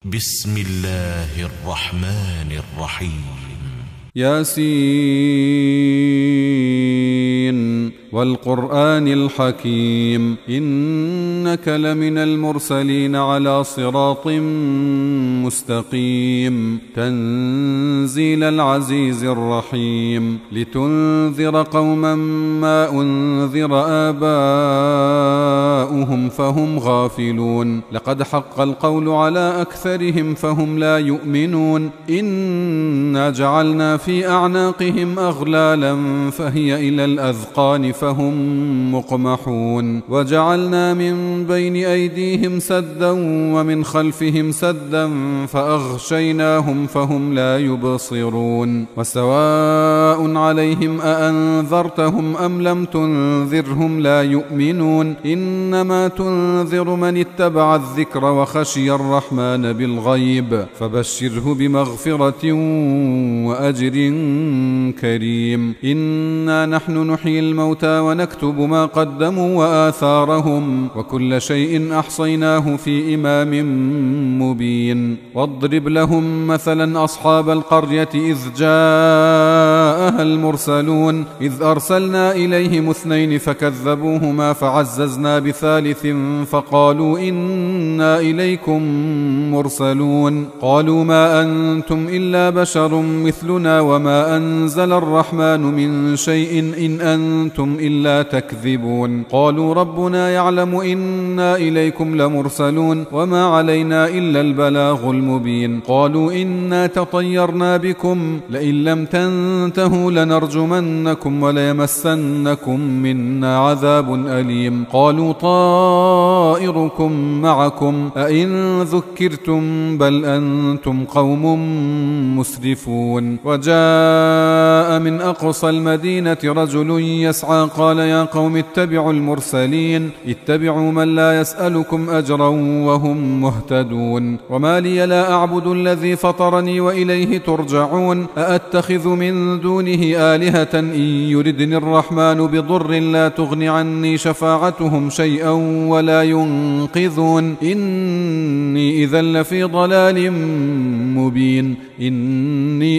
بسم الله الرحمن الرحيم. ياسين والقرآن الحكيم إنك لمن المرسلين على صراط مستقيم تنزيل العزيز الرحيم لتنذر قوما ما أنذر آباؤهم فهم غافلون لقد حق القول على أكثرهم فهم لا يؤمنون إنا جعلنا في أعناقهم أغلالا فهي إلى الأذقان فهم مقمحون وجعلنا من بين أيديهم سدا ومن خلفهم سدا فأغشيناهم فهم لا يبصرون وسواء عليهم أأنذرتهم أم لم تنذرهم لا يؤمنون إنما تنذر من اتبع الذكر وخشي الرحمن بالغيب فبشره بمغفرة وأجر كريم إنا نحن نحيي الموتى ونكتب ما قدموا وآثارهم وكل شيء أحصيناه في إمام مبين واضرب لهم مثلا أصحاب القرية إذ جاءها المرسلون إذ أرسلنا إليهم 2 فكذبوهما فعززنا ب3 فقالوا إنا إليكم مرسلون قالوا ما أنتم إلا بشر مثلنا وما أنزل الرحمن من شيء إن أنتم إلا تكذبون قالوا ربنا يعلم إنا إليكم لمرسلون وما علينا إلا البلاغ المبين قالوا إنا تطيرنا بكم لئن لم تنتهوا لنرجمنكم وليمسنكم منا عذاب أليم قالوا طائركم معكم أئن ذكرتم بل أنتم قوم مسرفون وجاء من أقصى المدينة رجل يسعى قال يا قوم اتبعوا المرسلين اتبعوا من لا يسألكم أجرا وهم مهتدون وما لي لا أعبد الذي فطرني وإليه ترجعون أأتخذ من دونه آلهة إن يردني الرحمن بضر لا تغن عني شفاعتهم شيئا ولا ينقذون إني إذا لفي ضلال مبين إني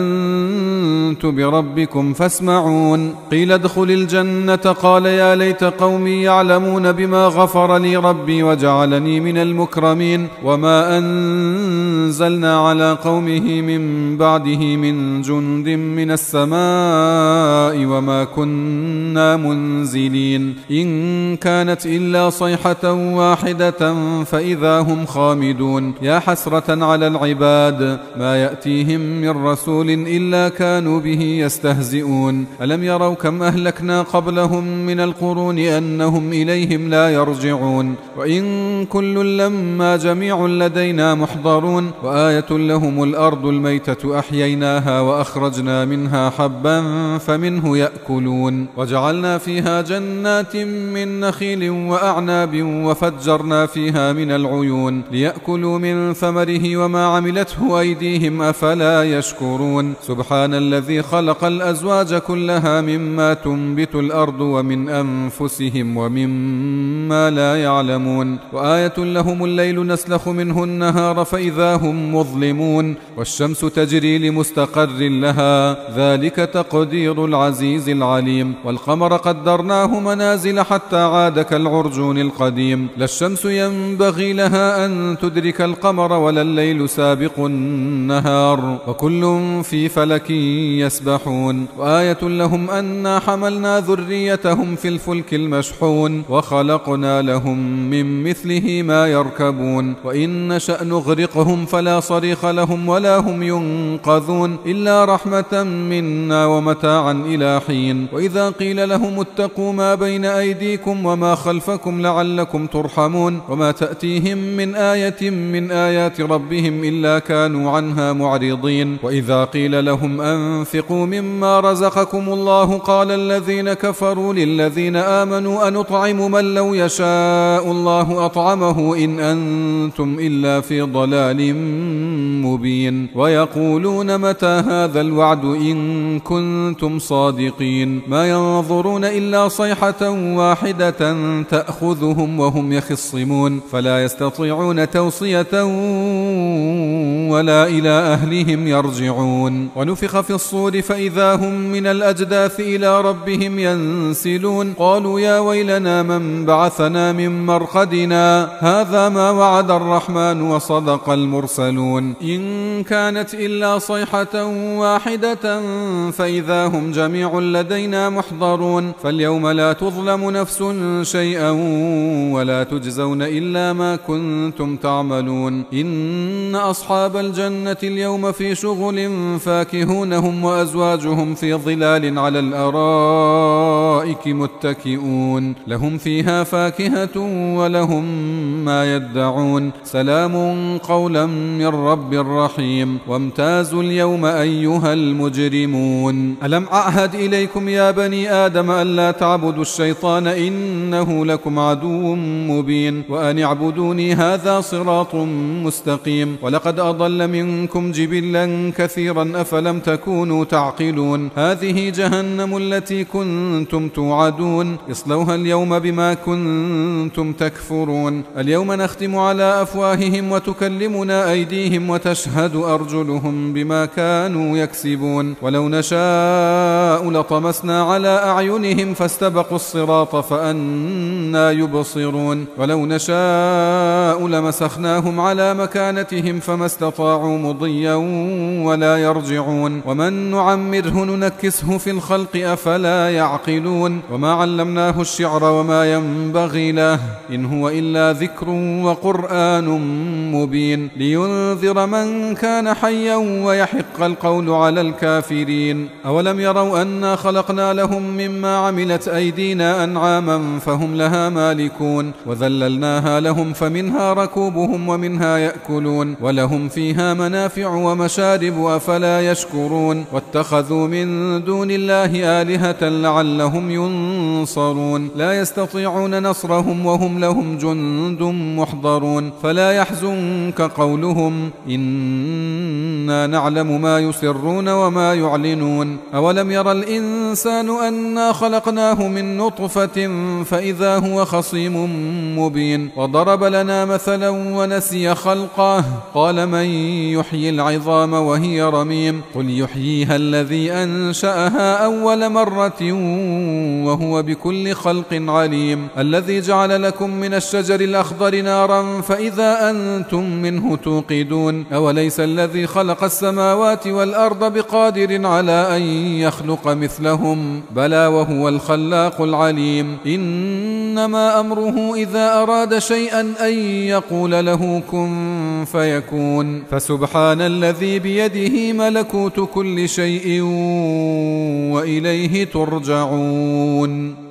آمنت بربكم فاسمعون قيل ادخل الجنة قال يا ليت قومي يعلمون بما غفر لي ربي وجعلني من المكرمين وما أنزلنا على قومه من بعده من جند من السماء وما كنا منزلين إن كانت إلا صيحة واحدة فإذا هم خامدون يا حسرة على العباد ما يأتيهم من رسول إلا كانوا به يستهزئون ألم يروا كم أهلكنا قبلهم من القرون أنهم إليهم لا يرجعون وإن كل لما جميع لدينا محضرون وآية لهم الأرض الميتة أحييناها وأخرجنا منها حبا فمنه يأكلون وجعلنا فيها جنات من نخيل وأعناب وفجرنا فيها من العيون ليأكلوا من ثمره وما عملته أيديهم أفلا يشكرون سبحان الذي خلق الأزواج كلها مما تنبت الأرض ومن أنفسهم ومما لا يعلمون وآية لهم الليل نسلخ منه النهار فإذا هم مظلمون والشمس تجري لمستقر لها ذلك تقدير العزيز العليم والقمر قدرناه منازل حتى عاد كالعرجون القديم لا الشمس ينبغي لها أن تدرك القمر ولا الليل سابق النهار وكل في فلك يسبحون وآية لهم أنا حملنا ذريتهم في الفلك المشحون وخلقنا لهم من مثله ما يركبون وإن نشأ نغرقهم فلا صريخ لهم ولا هم ينقذون إلا رحمة منا ومتاعا إلى حين وإذا قيل لهم اتقوا ما بين أيديكم وما خلفكم لعلكم ترحمون وما تأتيهم من آية من آيات ربهم إلا كانوا عنها معرضين. وإذا قيل لهم أنفقوا مما رزقكم الله قال الذين كفروا للذين آمنوا أنطعم من لو يشاء الله أطعمه إن أنتم إلا في ضلال مبين. ويقولون متى هذا الوعد إن كنتم صادقين ما ينظرون إلا صيحة واحدة تأخذهم وهم يخصمون فلا يستطيعون توصية ولا إلى أهلهم يرجعون. ونفخ في الصور فإذا هم من الأجداث إلى ربهم ينسلون قالوا يا ويلنا من بعثنا من مرقدنا هذا ما وعد الرحمن وصدق المرسلون إن كانت إلا صيحة واحدة فإذا هم جميع لدينا محضرون. فاليوم لا تظلم نفس شيئا ولا تجزون إلا ما كنتم تعملون. إن أصحاب الجنة اليوم في شغل فاكهون هم وأزواجهم في ظلال على الأرائك متكئون لهم فيها فاكهة ولهم ما يدعون سلام قولا من رب رحيم. وامتازوا اليوم أيها المجرمون ألم أعهد إليكم يا بني آدم ألا تعبدوا الشيطان إنه لكم عدو مبين وأن اعبدوني هذا صراط مستقيم. ولقد أضل منكم جبلا كثيرا أفلم تكونوا تعقلون. هذه جهنم التي كنتم توعدون اصلوها اليوم بما كنتم تكفرون. اليوم نختم على أفواههم وتكلمنا أيديهم وتشهد أرجلهم بما كانوا يكسبون. ولو نشاء لطمسنا على أعينهم فاستبقوا الصراط فأنى يبصرون. ولو نشاء لمسخناهم على مكانتهم فما استطاعوا مضيا ولا يرجعون. ومن نعمره ننكسه في الخلق أفلا يعقلون. وما علمناه الشعر وما ينبغي له إن هو إلا ذكر وقرآن مبين لينذر من كان حيا ويحق القول على الكافرين. أولم يروا أنا خلقنا لهم مما عملت أيدينا أنعاما فهم لها مالكون وذللناها لهم فمنها ركوبهم ومنها يأكلون ولهم فيها منافع ومشارب أفلا يشكرون. واتخذوا من دون الله آلهة لعلهم ينصرون لا يستطيعون نصرهم وهم لهم جند محضرون. فلا يحزنك قولهم إنا نعلم ما يسرون وما يعلنون. أولم يرى الإنسان أنا خلقناه من نطفة فإذا هو خصيم مبين. وضرب لنا مثلا ونسي خلقه قال من يحيي العظام وهي رميم قل يحييها الذي أنشأها أول مرة وهو بكل خلق عليم. الذي جعل لكم من الشجر الأخضر نارا فإذا أنتم منه توقدون. أوليس الذي خلق السماوات والأرض بقادر على أن يخلق مثلهم بلى وهو الخلاق العليم. إنما أمره إذا أراد شيئا أن يقول له كن فيكون. فسبحان الذي بيده ملكوت كل شيء وإليه ترجعون.